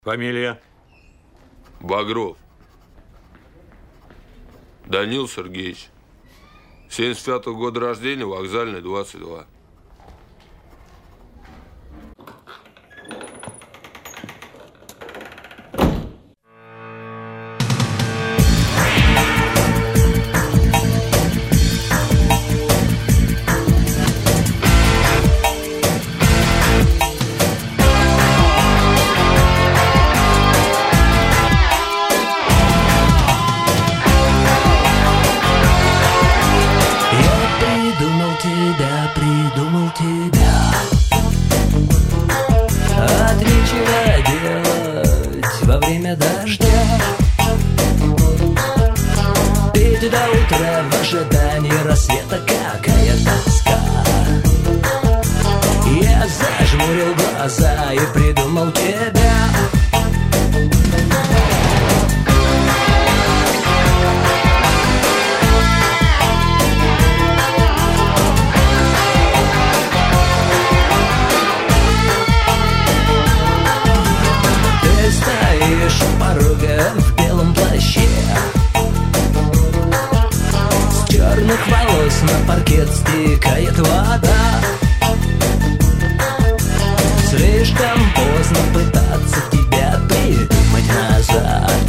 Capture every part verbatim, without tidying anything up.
Фамилия? Багров. Данил Сергеевич. семьдесят пятого года рождения, Вокзальный, двадцать два. Придумал тебя от нечего делать во время дождя, петь до утра в ожидании рассвета, какая тоска. Я зажмурил глаза и придумал тебя. Стоишь у порога в белом плаще, с черных волос на паркет стекает вода. Слишком поздно пытаться тебя придумать назад.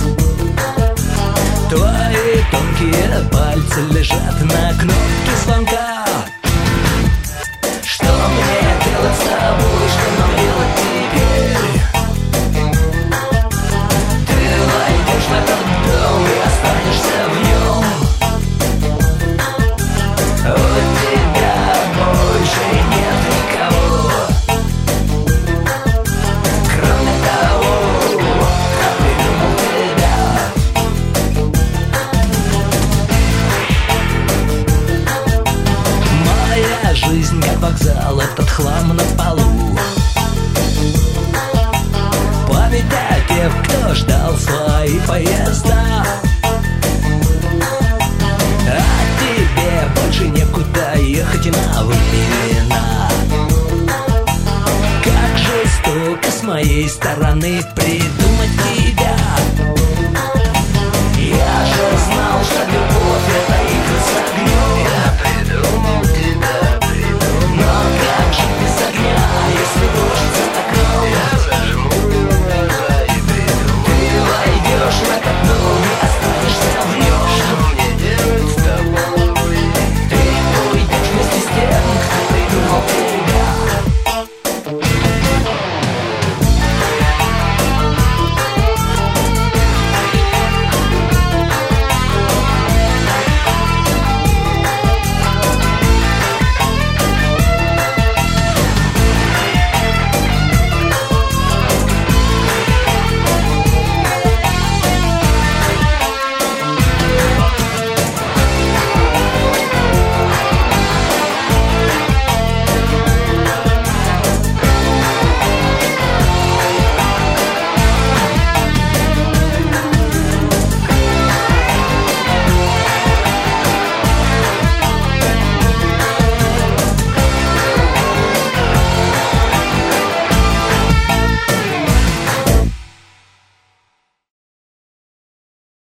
Твои тонкие пальцы лежат на кнопке звонка. Что мне делать с тобой, что нам делать теперь? В этот дом и останешься в нем. У тебя больше нет никого, кроме того, кто придумал тебя. Моя жизнь как вокзал, этот хлам на полу. Память о тех, кто ждал свои поезда. А тебе больше некуда ехать и на времена. Как жестоко с моей стороны придумать.